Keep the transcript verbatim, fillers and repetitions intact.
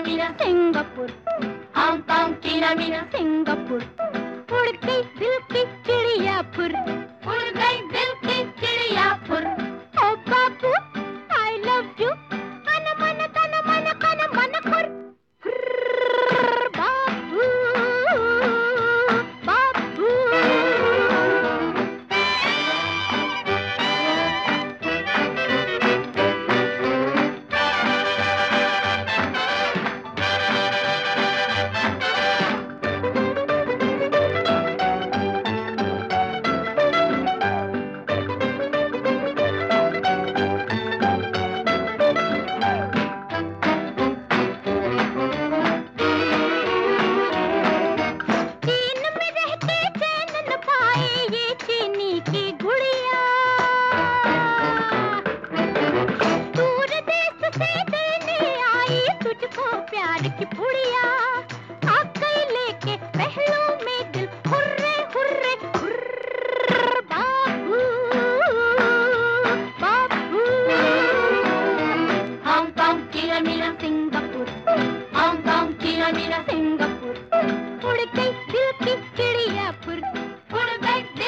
Meena Singapore, Hong Kong चीना मीना Singapore, उड़ गई दिल की चिड़िया फुर, उड़ गई दिल की चिड़िया फुर। ओ बाबू आई लव यू, कन मन तन मन कन मन खुर, बाबू बाबू। प्यार की पुड़िया आ गई लेके पहलू में दिल, हुर्रे हुर्रे हुर्र, बाबू बाबू। हांगकांग चीना मीना सिंगापुर, हांगकांग चीना मीना सिंगापुर, उड़ गई दिल की चिड़िया फुर, उड़ गई